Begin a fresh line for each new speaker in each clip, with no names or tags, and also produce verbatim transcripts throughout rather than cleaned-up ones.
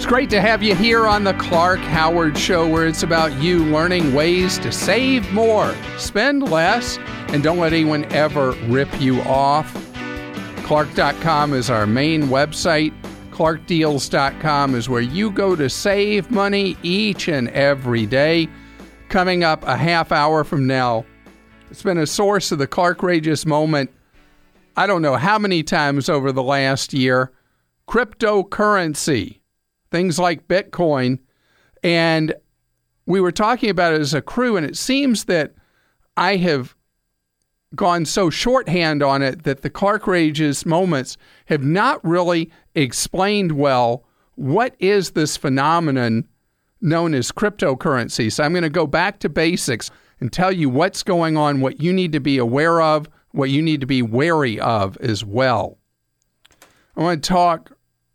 It's great to have you here on the Clark Howard Show, where it's about you learning ways to save more, spend less, and don't let anyone ever rip you off. Clark dot com is our main website. Clark Deals dot com is where you go to save money each and every day. Coming up a half hour from now, it's been a source of the Clarkrageous moment, I don't know how many times over the last year. Cryptocurrency, things like Bitcoin. And we were talking about it as a crew, and it seems that I have gone so shorthand on it that the Clarkrageous moments have not really explained well what is this phenomenon known as cryptocurrency. So I'm going to go back to basics and tell you what's going on, what you need to be aware of, what you need to be wary of as well. I want to talk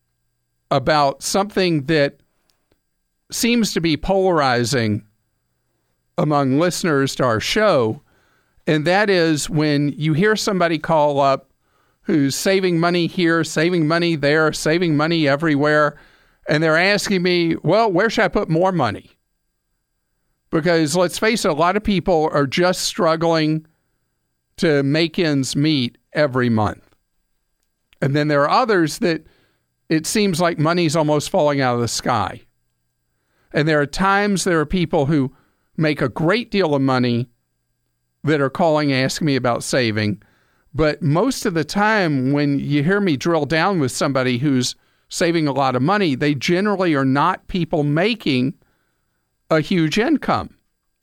about something that seems to be polarizing among listeners to our show, and that is when you hear somebody call up who's saving money here, saving money there, saving money everywhere, and they're asking me, well, where should I put more money? Because let's face it, a lot of people are just struggling to make ends meet every month. And then there are others that it seems like money's almost falling out of the sky. And there are times there are people who make a great deal of money that are calling, asking me about saving. But most of the time, when you hear me drill down with somebody who's saving a lot of money, they generally are not people making a huge income.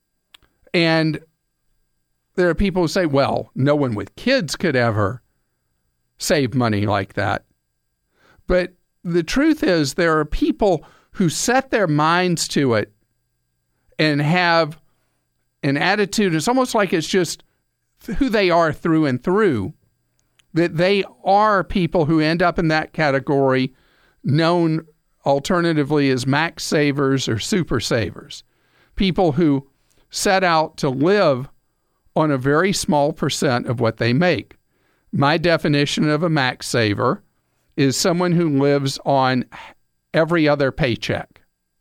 And there are people who say, well, no one with kids could ever save money like that. But the truth is, there are people who set their minds to it and have an attitude. It's almost like it's just who they are through and through, that they are people who end up in that category, known alternatively as max savers or super savers. People who set out to live on a very small percent of what they make. My definition of a max saver is someone who lives on every other paycheck.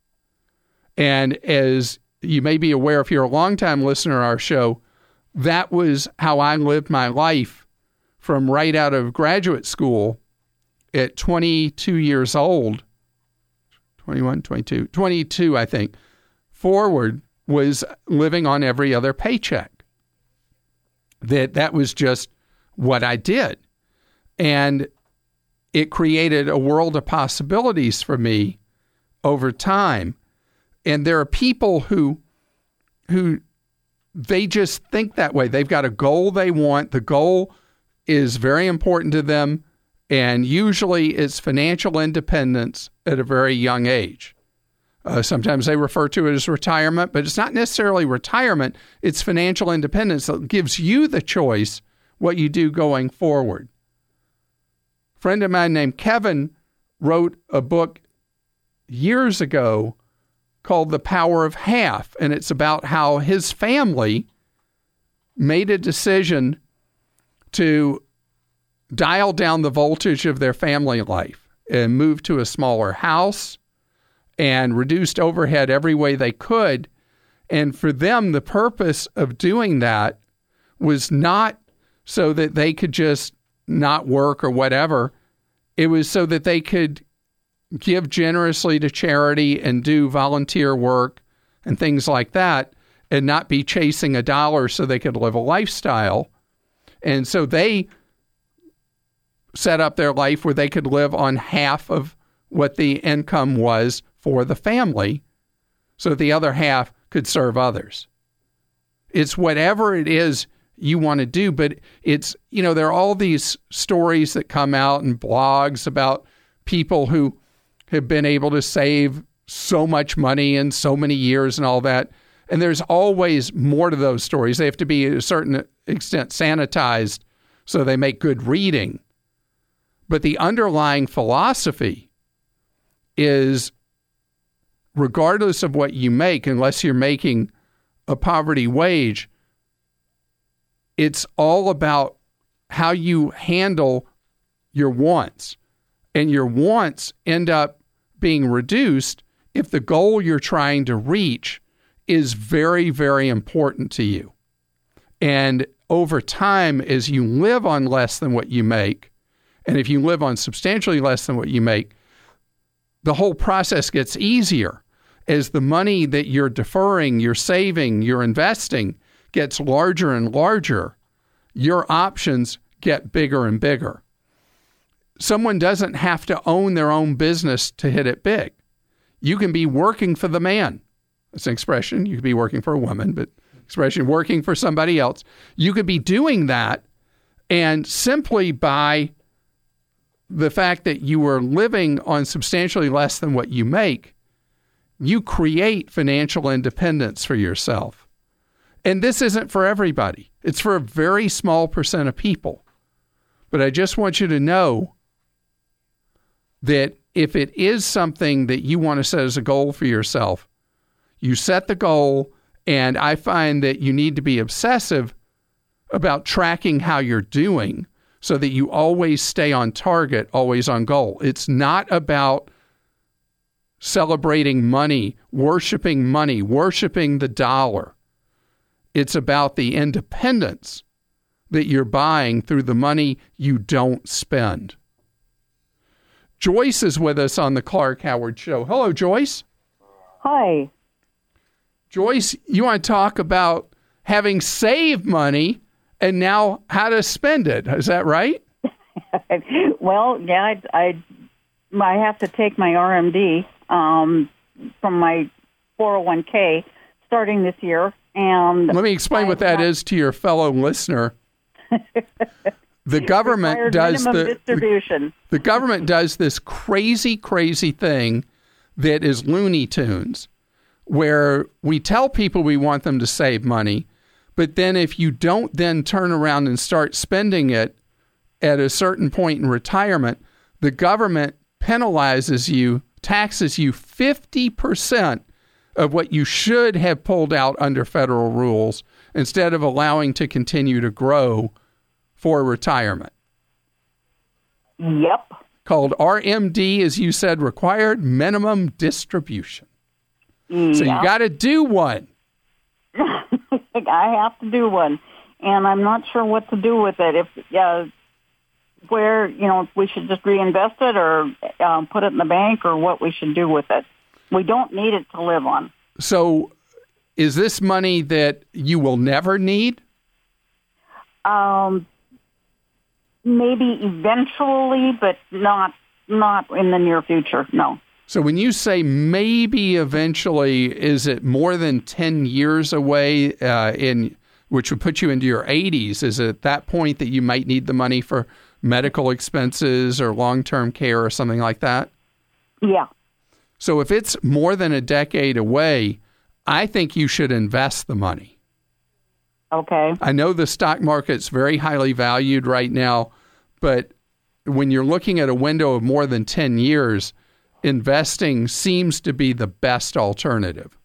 And as you may be aware, if you're a longtime listener to our show, that was how I lived my life from right out of graduate school at twenty-two years old, twenty-one, twenty-two, twenty-two, I think, forward, was living on every other paycheck. That that was just what I did. And it created a world of possibilities for me over time. And there are people who, who they just think that way. They've got a goal they want. The goal is very important to them. And usually it's financial independence at a very young age. Uh, sometimes they refer to it as retirement, but it's not necessarily retirement. It's financial independence that gives you the choice what you do going forward. A friend of mine named Kevin wrote a book years ago called The Power of Half, and it's about how his family made a decision to dial down the voltage of their family life and move to a smaller house and reduced overhead every way they could. And for them, the purpose of doing that was not so that they could just not work or whatever. It was so that they could give generously to charity and do volunteer work and things like that and not be chasing a dollar so they could live a lifestyle. And so they set up their life where they could live on half of what the income was for the family so that the other half could serve others. It's whatever it is you want to do, but it's, you know, there are all these stories that come out in blogs about people who have been able to save so much money in so many years and all that. And there's always more to those stories. They have to be to a certain extent sanitized so they make good reading. But the underlying philosophy is, regardless of what you make, unless you're making a poverty wage, it's all about how you handle your wants. And your wants end up being reduced if the goal you're trying to reach is very, very important to you. And over time, as you live on less than what you make, and if you live on substantially less than what you make, the whole process gets easier. As the money that you're deferring, you're saving, you're investing gets larger and larger, your options get bigger and bigger. Someone doesn't have to own their own business to hit it big. You can be working for the man. That's an expression. You could be working for a woman, but expression, working for somebody else. You could be doing that, and simply by the fact that you are living on substantially less than what you make, you create financial independence for yourself. And this isn't for everybody. It's for a very small percent of people. But I just want you to know that if it is something that you want to set as a goal for yourself, you set the goal, and I find that you need to be obsessive about tracking how you're doing so that you always stay on target, always on goal. It's not about celebrating money, worshiping money, worshiping the dollar. It's about the independence that you're buying through the money you don't spend. Joyce is with us on the Clark Howard Show. Hello, Joyce.
Hi.
Joyce, you want to talk about having saved money and now how to spend it. Is that right?
Well, yeah, I, I, I have to take my R M D um, from my four oh one k starting this year. And
let me explain
I
what that
not,
is to your fellow listener. The government does the distribution. The, the government does this crazy, crazy thing that is Looney Tunes, where we tell people we want them to save money, but then if you don't then turn around and start spending it at a certain point in retirement, the government penalizes you, taxes you fifty percent of what you should have pulled out under federal rules instead of allowing to continue to grow for retirement.
Yep.
Called R M D, as you said, required minimum distribution. Yep. So you got to do one.
I have to do one, and I'm not sure what to do with it. If uh, where you know if we should just reinvest it or um, put it in the bank, or what we should do with it. We don't need it to live on.
So, is this money that you will never need?
Um, maybe eventually, but not not in the near future. No.
So when you say maybe eventually, is it more than ten years away, uh, in which would put you into your eighties? Is it at that point that you might need the money for medical expenses or long-term care or something like that?
Yeah.
So if it's more than a decade away, I think you should invest the money.
Okay.
I know the stock market's very highly valued right now, but when you're looking at a window of more than ten years, investing seems to be the best alternative.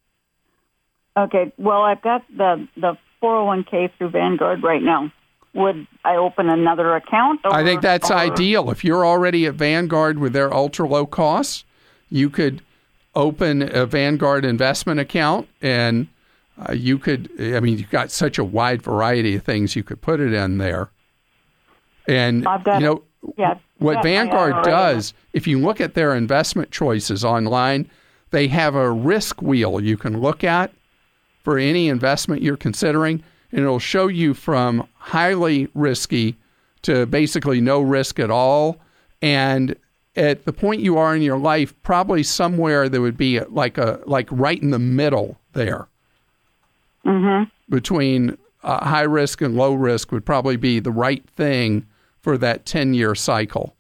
Okay. Well, I've got the, the four oh one k through Vanguard right now. Would I open another account? Or,
I think that's
or...
ideal. If you're already at Vanguard with their ultra low costs, you could open a Vanguard investment account, and uh, you could, I mean, you've got such a wide variety of things you could put it in there. And,
I've got,
you know,
yeah,
what Vanguard does, if you look at their investment choices online, they have a risk wheel you can look at for any investment you're considering, and it'll show you from highly risky to basically no risk at all. And at the point you are in your life, probably somewhere there would be like a like right in the middle there.
Mm-hmm.
Between uh, high risk and low risk would probably be the right thing for that ten-year cycle.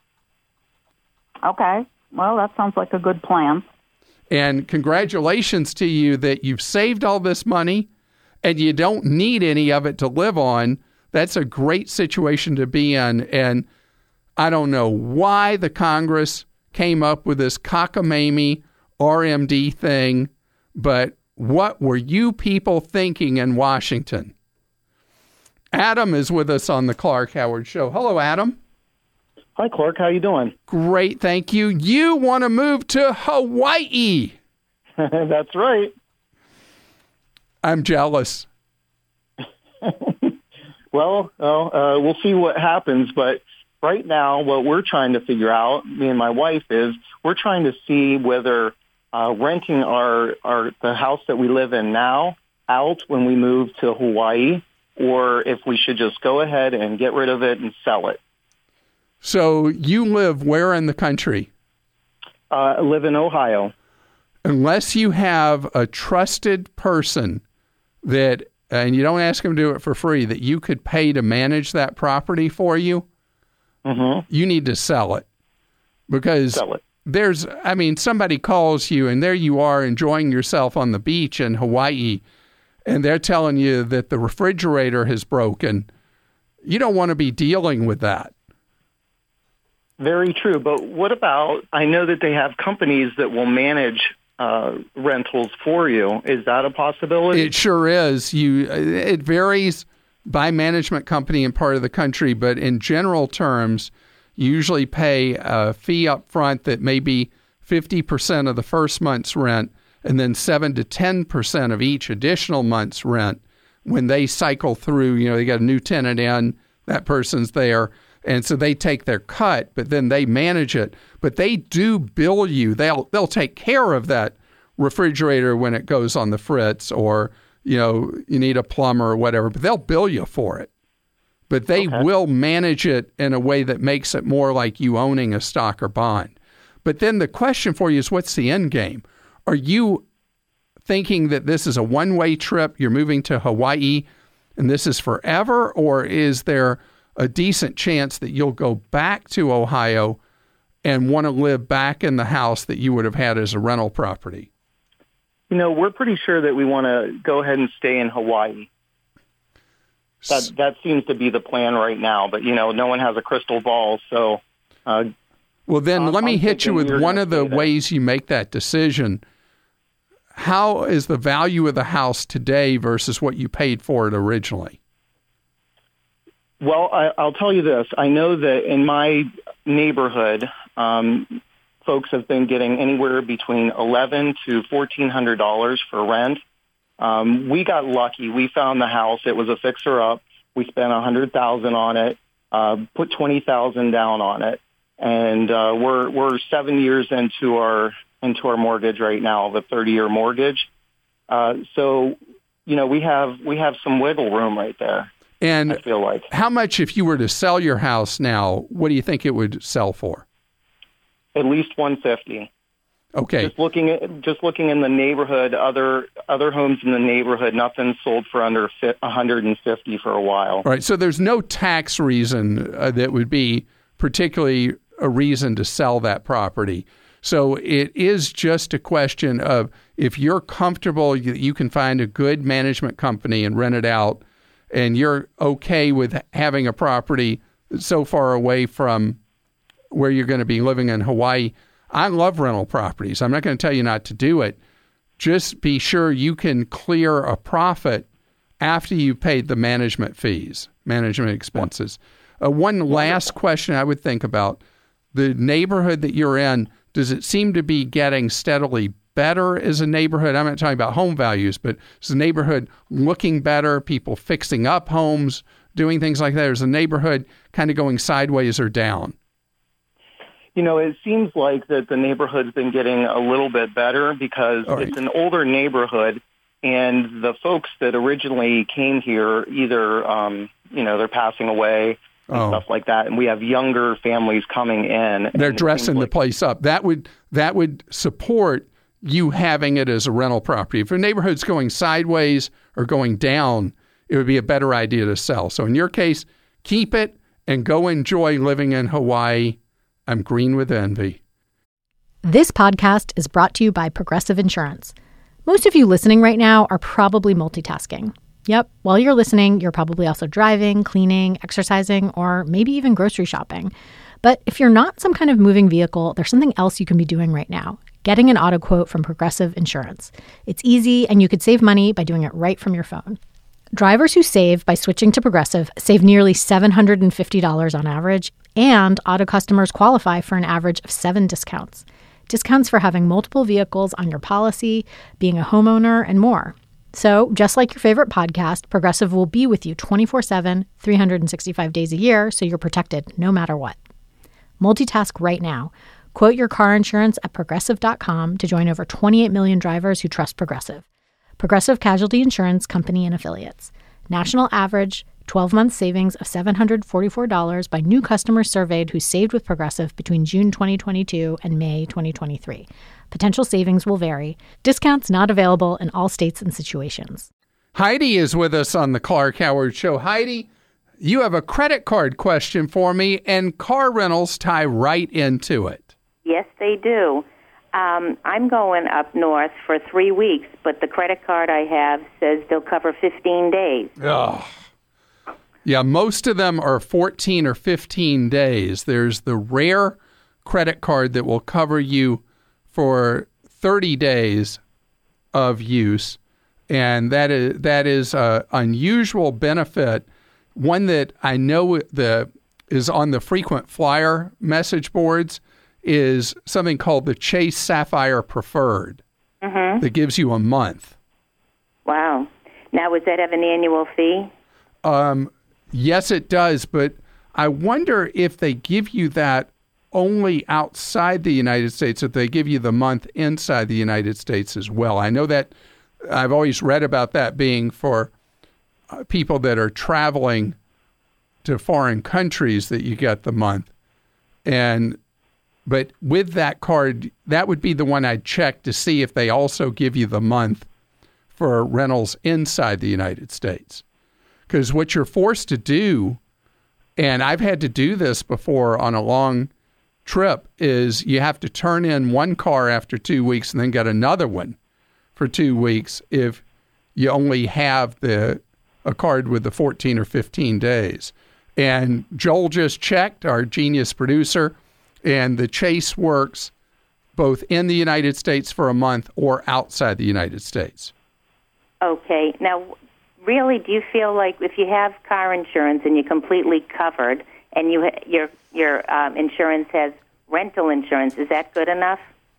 Okay. Well, that sounds like a good plan.
And congratulations to you that you've saved all this money and you don't need any of it to live on. That's a great situation to be in. And I don't know why the Congress came up with this cockamamie R M D thing, but what were you people thinking in Washington? Adam is with us on the Clark Howard Show. Hello, Adam.
Hi, Clark. How you doing?
Great, thank you. You want to move to Hawaii.
That's right.
I'm jealous.
Well, well uh, we'll see what happens. But right now, what we're trying to figure out, me and my wife, is we're trying to see whether uh, renting our, our the house that we live in now out when we move to Hawaii, or if we should just go ahead and get rid of it and sell it.
So you live where in the country?
Uh, I live in Ohio.
Unless you have a trusted person that, and you don't ask them to do it for free, that you could pay to manage that property for you, mm-hmm. you need to sell it. Because
sell it.
There's, I mean, somebody calls you and there you are enjoying yourself on the beach in Hawaii, and they're telling you that the refrigerator has broken. You don't want to be dealing with that.
Very true. But what about, I know that they have companies that will manage uh, rentals for you. Is that a possibility?
It sure is. You, it varies by management company and part of the country, but in general terms, you usually pay a fee up front that may be fifty percent of the first month's rent and then seven to ten percent of each additional month's rent when they cycle through. You know, they got a new tenant in, that person's there, and so they take their cut, but then they manage it. But they do bill you. They'll they'll take care of that refrigerator when it goes on the fritz, or, you know, you need a plumber or whatever, but they'll bill you for it. But they okay. will manage it in a way that makes it more like you owning a stock or bond. But then the question for you is, what's the end game? Are you thinking that this is a one-way trip, you're moving to Hawaii, and this is forever? Or is there a decent chance that you'll go back to Ohio and want to live back in the house that you would have had as a rental property?
You know, we're pretty sure that we want to go ahead and stay in Hawaii. That that seems to be the plan right now. But, you know, no one has a crystal ball. So, uh,
well, then let me hit you with one of the ways you make that decision. How is the value of the house today versus what you paid for it originally?
Well, I, I'll tell you this. I know that in my neighborhood, um, folks have been getting anywhere between eleven to fourteen hundred dollars for rent. Um, we got lucky. We found the house. It was a fixer-up. We spent a hundred thousand on it. Uh, put twenty thousand down on it, and uh, we're we're seven years into our into our mortgage right now, the thirty-year mortgage. Uh, so, you know, we have we have some wiggle room right there.
And
I feel like,
how much, if you were to sell your house now, what do you think it would sell for?
At least one fifty.
Okay.
Just looking at just looking in the neighborhood, other other homes in the neighborhood, nothing sold for under one hundred fifty for a while.
All right. So there's no tax reason uh, that would be particularly a reason to sell that property. So it is just a question of, if you're comfortable, you, you can find a good management company and rent it out, and you're okay with having a property so far away from where you're going to be living in Hawaii. I love rental properties. I'm not going to tell you not to do it. Just be sure you can clear a profit after you paid the management fees, management expenses. Uh, one last question I would think about. The neighborhood that you're in, does it seem to be getting steadily better as a neighborhood? I'm not talking about home values, but is the neighborhood looking better, people fixing up homes, doing things like that? Or is the neighborhood kind of going sideways or down?
You know, it seems like that the neighborhood's been getting a little bit better because right. It's an older neighborhood, and the folks that originally came here, either, um, you know, they're passing away and oh. stuff like that, and we have younger families coming in.
They're dressing like- the place up. That would that would support you having it as a rental property. If a neighborhood's going sideways or going down, it would be a better idea to sell. So in your case, keep it and go enjoy living in Hawaii. I'm green with envy.
This podcast is brought to you by Progressive Insurance. Most of you listening right now are probably multitasking. Yep, while you're listening, you're probably also driving, cleaning, exercising, or maybe even grocery shopping. But if you're not some kind of moving vehicle, there's something else you can be doing right now: getting an auto quote from Progressive Insurance. It's easy, and you could save money by doing it right from your phone. Drivers who save by switching to Progressive save nearly seven hundred fifty dollars on average, and auto customers qualify for an average of seven discounts. Discounts for having multiple vehicles on your policy, being a homeowner, and more. So, just like your favorite podcast, Progressive will be with you twenty-four seven, three hundred sixty-five days a year, so you're protected no matter what. Multitask right now. Quote your car insurance at Progressive dot com to join over twenty-eight million drivers who trust Progressive. Progressive Casualty Insurance Company and Affiliates. National average twelve-month savings of seven hundred forty-four dollars by new customers surveyed who saved with Progressive between June twenty twenty-two and May twenty twenty-three. Potential savings will vary. Discounts not available in all states and situations.
Heidi is with us on the Clark Howard Show. Heidi, you have a credit card question for me, and car rentals tie right into it.
Yes, they do. Um, I'm going up north for three weeks, but the credit card I have says they'll cover fifteen days.
Ugh. Yeah, most of them are fourteen or fifteen days. There's the rare credit card that will cover you for thirty days of use, and that is that is an unusual benefit, one that I know the is on the frequent flyer message boards, is something called the Chase Sapphire Preferred
Mm-hmm.
that gives you a month.
Wow. Now, does that have an annual fee?
Um, yes, it does, but I wonder if they give you that only outside the United States, if they give you the month inside the United States as well. I know that I've always read about that being for uh, people that are traveling to foreign countries that you get the month. And but with that card, that would be the one I'd check to see if they also give you the month for rentals inside the United States. Because what you're forced to do, and I've had to do this before on a long trip, is you have to turn in one car after two weeks and then get another one for two weeks if you only have the a card with the fourteen or fifteen days. And Joel just checked, our genius producer, and the Chase works both in the United States for a month or outside the United States.
Okay. Now, really, do you feel like if you have car insurance and you're completely covered and you ha- your your um, insurance has rental insurance, is that good enough?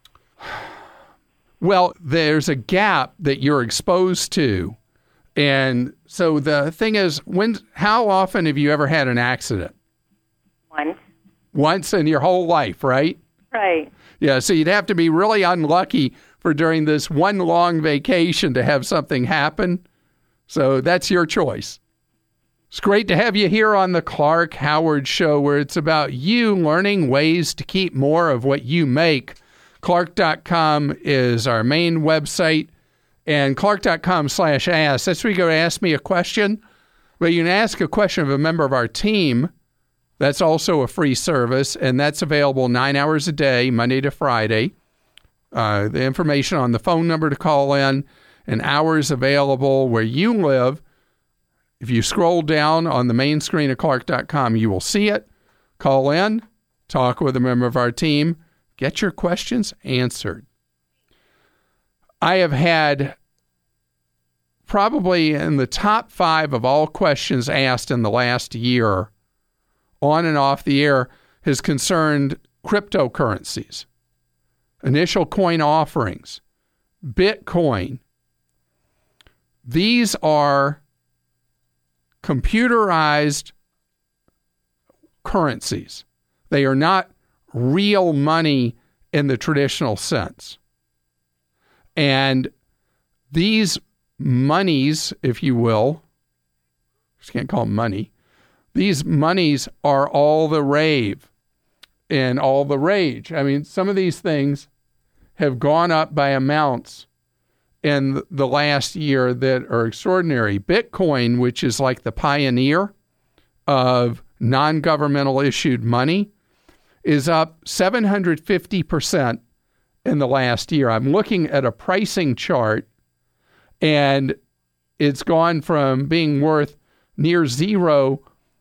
Well, there's a gap that you're exposed to. And so the thing is, when how often have you ever had an accident?
Once.
Once in your whole life, right?
Right.
Yeah, so you'd have to be really unlucky for during this one long vacation to have something happen. So that's your choice. It's great to have you here on the Clark Howard Show, where it's about you learning ways to keep more of what you make. Clark dot com is our main website, and Clark dot com slash ask. That's where you go to ask me a question. But you can ask a question of a member of our team. That's also a free service, and that's available nine hours a day, Monday to Friday. Uh, the information on the phone number to call in and hours available where you live. If you scroll down on the main screen of Clark dot com, you will see it. Call in, talk with a member of our team, get your questions answered. I have had probably in the top five of all questions asked in the last year on and off the air has concerned cryptocurrencies, initial coin offerings, Bitcoin. These are computerized currencies. They are not real money in the traditional sense. And these monies, if you will, just can't call them money, these monies are all the rave and all the rage. I mean, some of these things have gone up by amounts in the last year that are extraordinary. Bitcoin, which is like the pioneer of non-governmental issued money, is up seven hundred fifty percent in the last year. I'm looking at a pricing chart, and it's gone from being worth near zero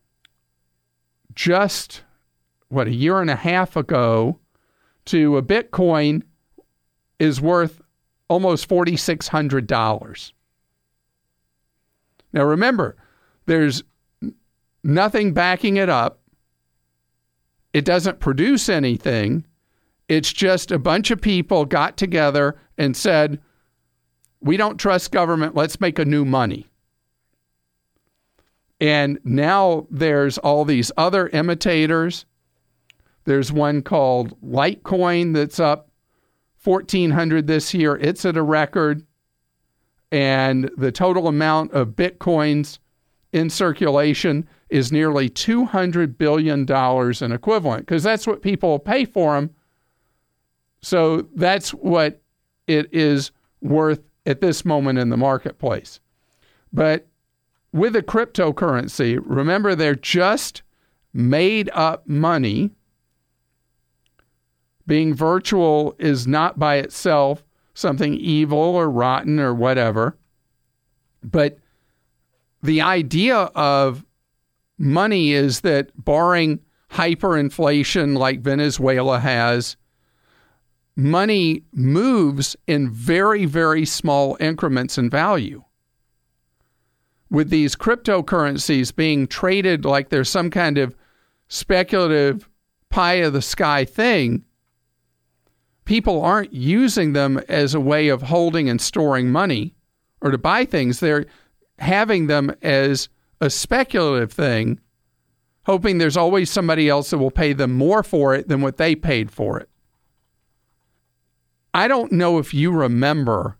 just, what, a year and a half ago to a Bitcoin is worth almost four thousand six hundred dollars. Now, remember, there's nothing backing it up. It doesn't produce anything. It's just a bunch of people got together and said, we don't trust government. Let's make a new money. And now there's all these other imitators. There's one called Litecoin that's up fourteen hundred this year. It's at a record. And the total amount of Bitcoins in circulation is nearly two hundred billion dollars in equivalent, because that's what people will pay for them. So that's what it is worth at this moment in the marketplace. But with a cryptocurrency, remember, they're just made up money. Being virtual is not by itself something evil or rotten or whatever. But the idea of money is that, barring hyperinflation like Venezuela has, money moves in very, very small increments in value. With these cryptocurrencies being traded like there's some kind of speculative pie-of-the-sky thing, people aren't using them as a way of holding and storing money or to buy things. They're having them as a speculative thing, hoping there's always somebody else that will pay them more for it than what they paid for it. I don't know if you remember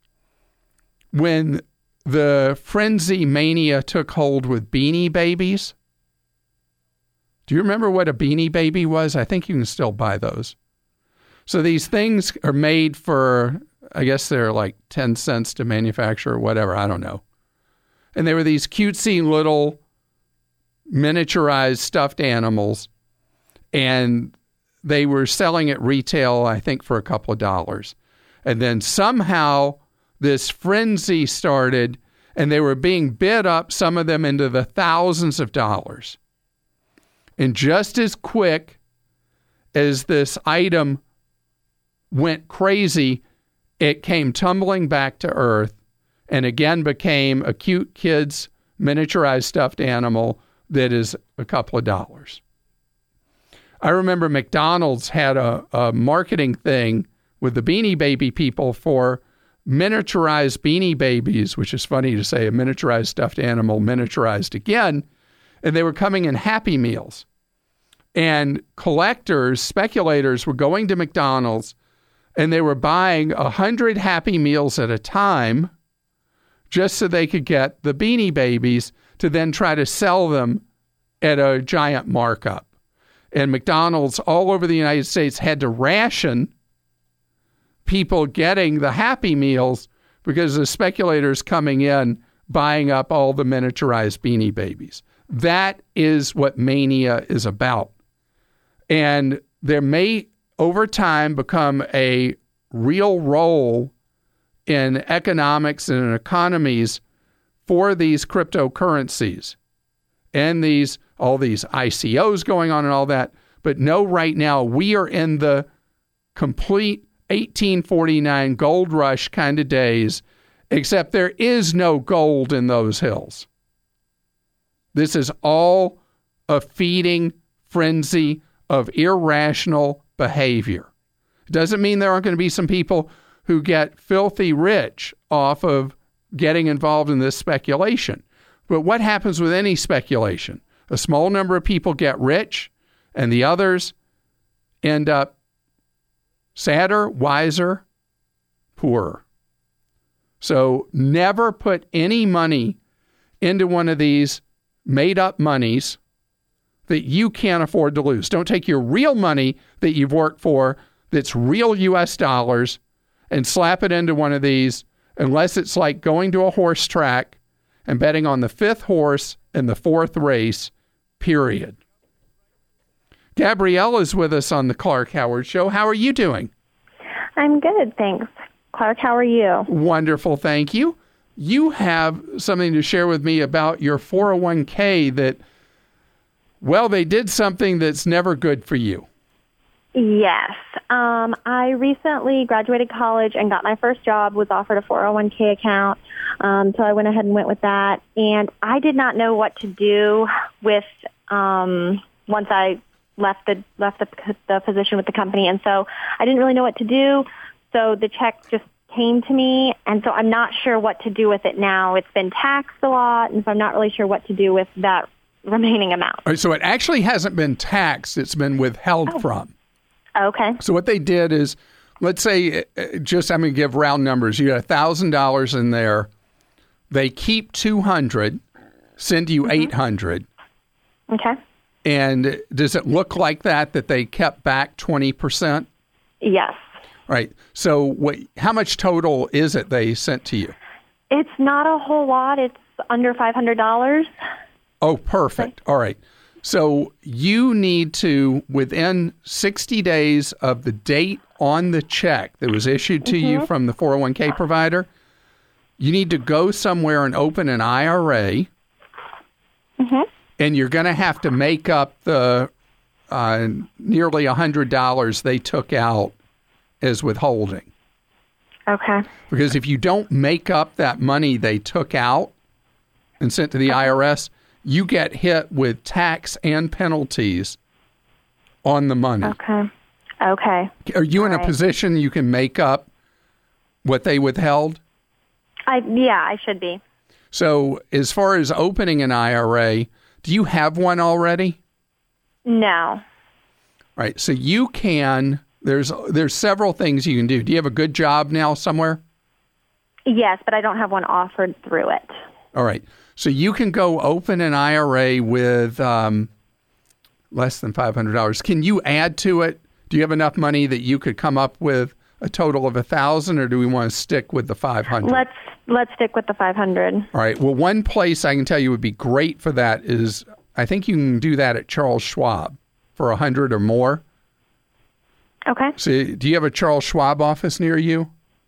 when the frenzy mania took hold with Beanie Babies. Do you remember what a Beanie Baby was? I think you can still buy those. So these things are made for, I guess they're like ten cents to manufacture or whatever. I don't know. And they were these cutesy little miniaturized stuffed animals. And they were selling at retail, I think, for a couple of dollars. And then somehow this frenzy started, and they were being bid up, some of them into the thousands of dollars. And just as quick as this item went crazy, it came tumbling back to earth and again became a cute kid's miniaturized stuffed animal that is a couple of dollars. I remember McDonald's had a, a marketing thing with the Beanie Baby people for miniaturized Beanie Babies, which is funny to say, a miniaturized stuffed animal miniaturized again, and they were coming in Happy Meals. And collectors, speculators were going to McDonald's, and they were buying one hundred Happy Meals at a time just so they could get the Beanie Babies to then try to sell them at a giant markup. And McDonald's all over the United States had to ration people getting the Happy Meals because the speculators coming in buying up all the miniaturized Beanie Babies. That is what mania is about. And there may, over time, become a real role in economics and in economies for these cryptocurrencies and these all these I C Os going on and all that. But no, right now, we are in the complete eighteen forty-nine gold rush kind of days, except there is no gold in those hills. This is all a feeding frenzy of irrational behavior. It doesn't mean there aren't going to be some people who get filthy rich off of getting involved in this speculation. But what happens with any speculation? A small number of people get rich, and the others end up sadder, wiser, poorer. So never put any money into one of these made-up monies that you can't afford to lose. Don't take your real money that you've worked for that's real U S dollars and slap it into one of these unless it's like going to a horse track and betting on the fifth horse in the fourth race, period. Gabrielle is with us on the Clark Howard Show. How are you doing?
I'm good, thanks. Clark, how are you?
Wonderful, thank you. You have something to share with me about your four oh one k that, well, they did something that's never good for you.
Yes. Um, I recently graduated college and got my first job, was offered a four oh one k account. Um, so I went ahead and went with that. And I did not know what to do with, um, once I left the, left the, the position with the company. And so I didn't really know what to do. So the check just came to me. And so I'm not sure what to do with it now. It's been taxed a lot. And so I'm not really sure what to do with that remaining amount.
All right, so it actually hasn't been taxed. It's been withheld
Oh.
from.
Okay.
So what they did is, let's say, uh, just I'm going to give round numbers. You got one thousand dollars in there. They keep two hundred dollars, send you eight hundred dollars.
Okay.
And does it look like that, that they kept back twenty percent?
Yes.
Right. So what? How much total is it they sent to you?
It's not a whole lot. It's under five hundred dollars.
Oh, perfect. All right. So you need to, within sixty days of the date on the check that was issued to mm-hmm. you from the four oh one k provider, you need to go somewhere and open an I R A,
mm-hmm.
and you're going to have to make up the uh, nearly one hundred dollars they took out as withholding.
Okay.
Because if you don't make up that money they took out and sent to the I R S, you get hit with tax and penalties on the money.
Okay. Okay.
Are you
All
in a
right.
position you can make up what they withheld?
I yeah, I should be.
So as far as opening an I R A, do you have one already?
No.
Right. So you can, there's there's several things you can do. Do you have a good job now somewhere?
Yes, but I don't have one offered through it.
All right. So you can go open an I R A with um, less than five hundred dollars. Can you add to it? Do you have enough money that you could come up with a total of one thousand dollars, or do we want to stick with the five hundred dollars?
Let's let's stick with the five hundred dollars.
All right. Well, one place I can tell you would be great for that is, I think you can do that at Charles Schwab for one hundred dollars or more.
Okay.
So do you have a Charles Schwab office near you?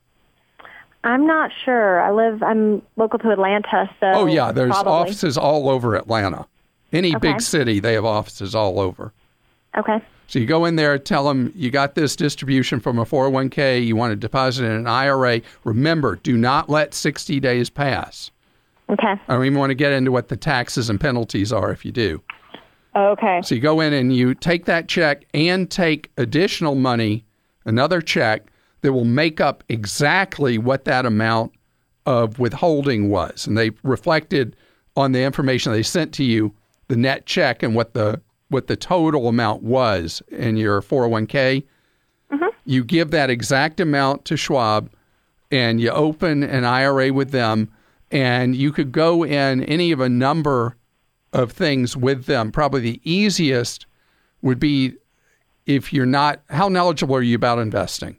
I'm not sure. I live, I'm local to Atlanta, so
Oh, yeah. There's
probably.
offices all over Atlanta. Any
Okay.
big city, they have offices all over.
Okay.
So you go in there, tell them you got this distribution from a four oh one k, you want to deposit in an I R A. Remember, do not let sixty days pass.
Okay.
I don't even want to get into what the taxes and penalties are if you do.
Okay.
So you go in and you take that check and take additional money, another check, that will make up exactly what that amount of withholding was. And they reflected on the information they sent to you, the net check and what the what the total amount was in your four oh one k.
Mm-hmm.
You give that exact amount to Schwab, and you open an I R A with them, and you could go in any of a number of things with them. Probably the easiest would be if you're not, how knowledgeable are you about investing?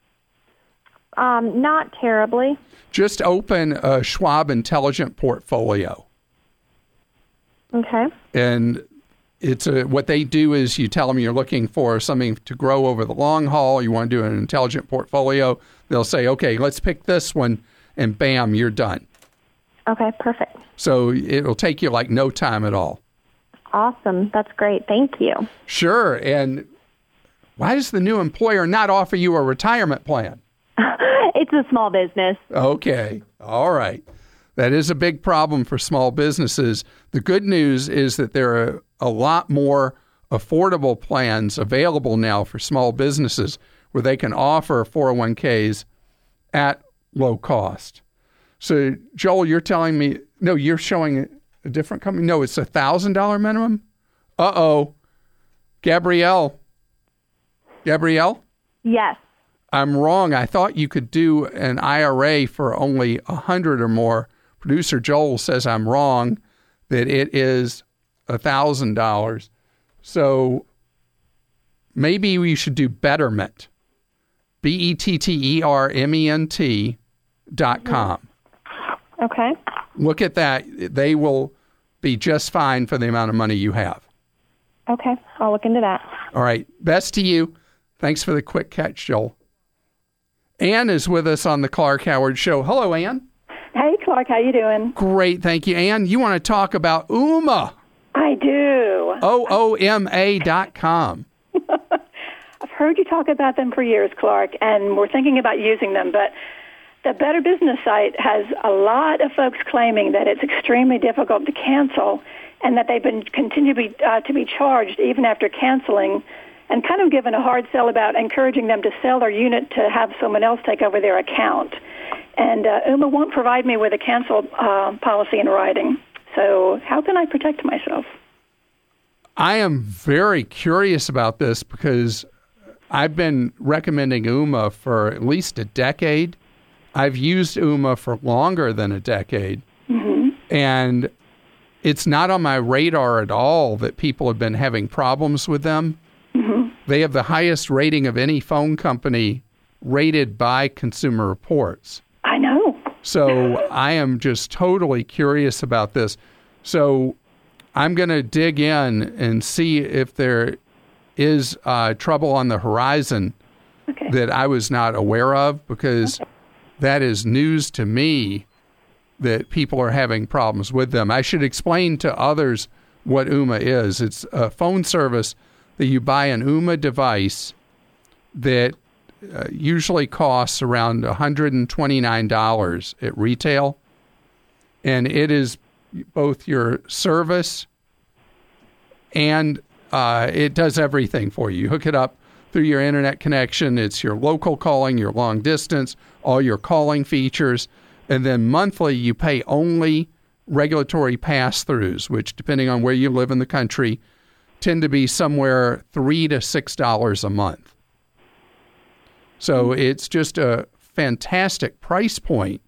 Um, not terribly.
Just open a Schwab Intelligent Portfolio.
Okay.
And it's a, what they do is you tell them you're looking for something to grow over the long haul. You want to do an intelligent portfolio. They'll say, okay, let's pick this one, and bam, you're done.
Okay, perfect.
So it'll take you like no time at all.
Awesome. That's great. Thank you.
Sure. And why does the new employer not offer you a retirement plan?
It's a small business.
Okay. All right. That is a big problem for small businesses. The good news is that there are a lot more affordable plans available now for small businesses where they can offer four oh one k's at low cost. So, Joel, you're telling me, no, you're showing a different company? No, it's a one thousand dollars minimum? Uh-oh. Gabrielle. Gabrielle?
Yes.
I'm wrong. I thought you could do an I R A for only one hundred or more. Producer Joel says I'm wrong, that it is one thousand dollars. So maybe we should do Betterment. B E T T E R M E N T dot com.
Okay.
Look at that. They will be just fine for the amount of money you have.
Okay. I'll look into that.
All right. Best to you. Thanks for the quick catch, Joel. Ann is with us on the Clark Howard Show. Hello, Ann.
Hey, Clark. How you doing?
Great, thank you. Ann, you want to talk about O O M A.
I do.
O O M A dot com.
I've heard you talk about them for years, Clark, and we're thinking about using them, but the Better Business site has a lot of folks claiming that it's extremely difficult to cancel and that they've been continue to be, uh, to be charged even after canceling, and kind of given a hard sell about encouraging them to sell their unit to have someone else take over their account. And uh, U M A won't provide me with a cancel uh, policy in writing. So how can I protect myself?
I am very curious about this because I've been recommending U M A for at least a decade. I've used U M A for longer than a decade. Mm-hmm. And it's not on my radar at all that people have been having problems with them. Mm-hmm. They have the highest rating of any phone company rated by Consumer Reports.
I know.
So I am just totally curious about this. So I'm going to dig in and see if there is uh, trouble on the horizon okay. that I was not aware of, because okay. that is news to me that people are having problems with them. I should explain to others what U M A is. It's a phone service that you buy an U M A device that uh, usually costs around one hundred twenty-nine dollars at retail, and it is both your service and uh, it does everything for you. You hook it up through your internet connection. It's your local calling, your long distance, all your calling features. And then monthly, you pay only regulatory pass-throughs, which, depending on where you live in the country, tend to be somewhere three to six dollars a month. So it's just a fantastic price point.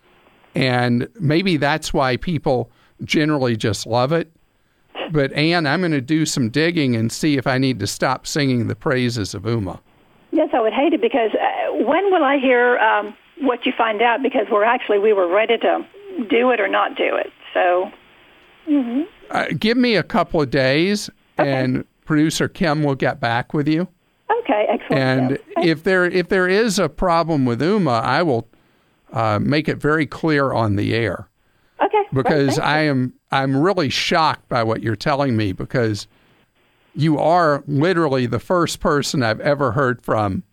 And maybe that's why people generally just love it. But, Ann, I'm going to do some digging and see if I need to stop singing the praises of U M A.
Yes, I would hate it, because uh, when will I hear um, what you find out? Because we're actually, we were ready to do it or not do it. So, mm-hmm.
uh, give me a couple of days,
okay.
and producer Kim will get back with you.
Okay, excellent.
And
okay.
if there if there is a problem with U M A, I will uh, make it very clear on the air.
Okay.
Because
right,
I am I'm really shocked by what you're telling me, because you are literally the first person I've ever heard from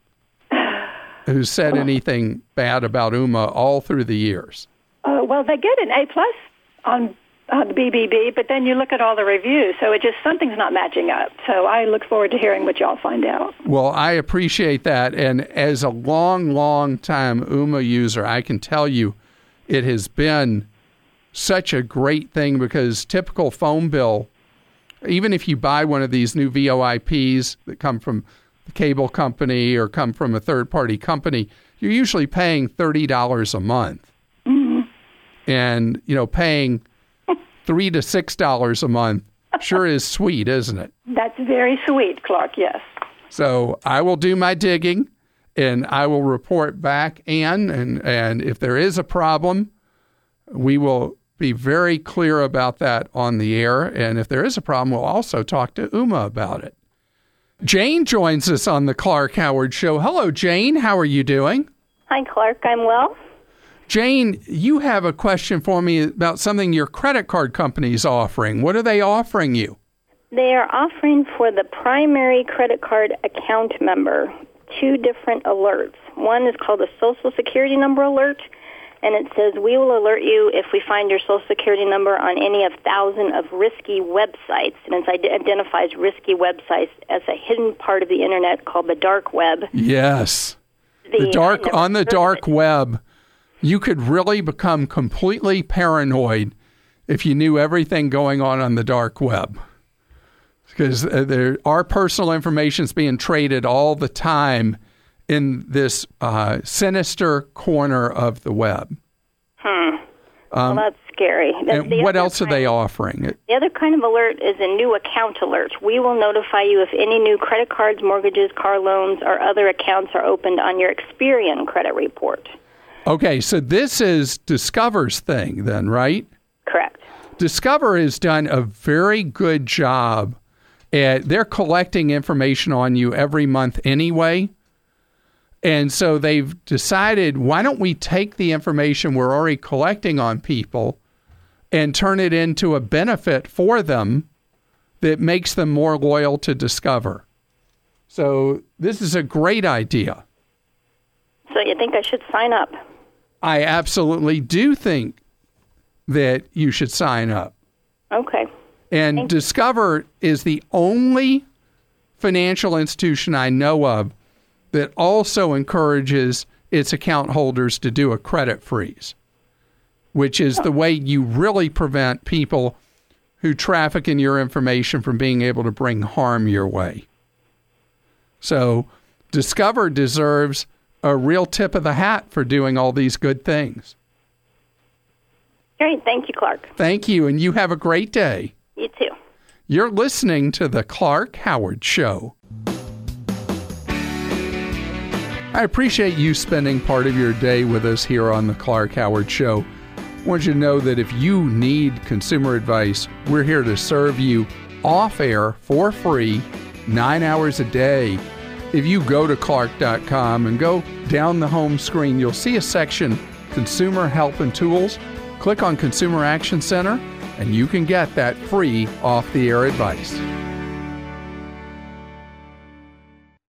who said anything bad about U M A all through the years.
Uh, well, they get an A plus on on the B B B, but then you look at all the reviews, so it just something's not matching up. So I look forward to hearing what y'all find out.
Well, I appreciate that, and as a long, long time U M A user, I can tell you it has been such a great thing, because typical phone bill, even if you buy one of these new V O I Ps that come from the cable company or come from a third-party company, you're usually paying thirty dollars a month. Mm-hmm. And, you know, paying three to six dollars a month sure is sweet, isn't it?
That's very sweet, Clark, yes.
So I will do my digging, and I will report back, Ann, and, and if there is a problem, we will be very clear about that on the air. And if there is a problem, we'll also talk to U M A about it. Jane joins us on the Clark Howard Show. Hello, Jane. How are you doing?
Hi, Clark. I'm well.
Jane, you have a question for me about something your credit card company is offering. What are they offering you?
They are offering for the primary credit card account member two different alerts. One is called a Social Security number alert, and it says, we will alert you if we find your Social Security number on any of thousand of risky websites. And it identifies risky websites as a hidden part of the Internet called the dark web.
Yes. The, the dark on the dark web, you could really become completely paranoid if you knew everything going on on the dark web. Because there, our personal information is being traded all the time in this uh, sinister corner of the web.
Hmm. Um, well, that's scary. That's
and what else are they offering?
The other kind of alert is a new account alert. We will notify you if any new credit cards, mortgages, car loans, or other accounts are opened on your Experian credit report.
Okay, so this is Discover's thing then, right?
Correct.
Discover has done a very good job at, they're collecting information on you every month anyway. And so they've decided, why don't we take the information we're already collecting on people and turn it into a benefit for them that makes them more loyal to Discover? So this is a great idea.
So you think I should sign up?
I absolutely do think that you should sign up.
Okay.
And
Thank you.
Discover is the only financial institution I know of that also encourages its account holders to do a credit freeze, which is the way you really prevent people who traffic in your information from being able to bring harm your way. So Discover deserves a real tip of the hat for doing all these good things.
Great. Thank you, Clark.
Thank you, and you have a great day.
You too.
You're listening to The Clark Howard Show. I appreciate you spending part of your day with us here on The Clark Howard Show. I want you to know that if you need consumer advice, we're here to serve you off air for free, nine hours a day. If you go to clark dot com and go down the home screen, you'll see a section, Consumer Help and Tools. Click on Consumer Action Center, and you can get that free off-the-air advice.